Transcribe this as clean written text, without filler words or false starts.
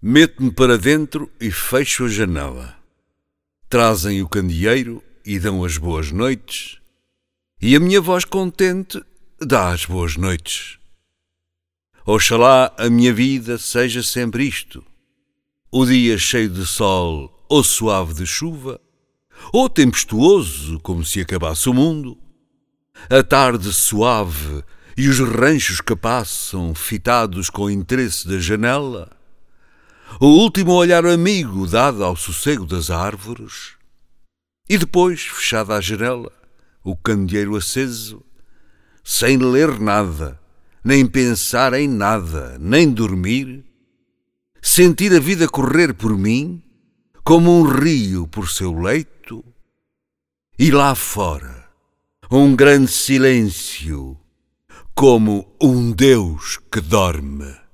Meto-me para dentro e fecho a janela. Trazem o candeeiro e dão as boas noites, e a minha voz contente dá as boas noites. Oxalá a minha vida seja sempre isto: o dia cheio de sol ou suave de chuva, ou tempestuoso como se acabasse o mundo, a tarde suave e os ranchos que passam fitados com interesse da janela, o último olhar amigo dado ao sossego das árvores, e depois, fechada a janela, o candeeiro aceso, sem ler nada, nem pensar em nada, nem dormir, sentir a vida correr por mim, como um rio por seu leito, e lá fora, um grande silêncio, como um Deus que dorme.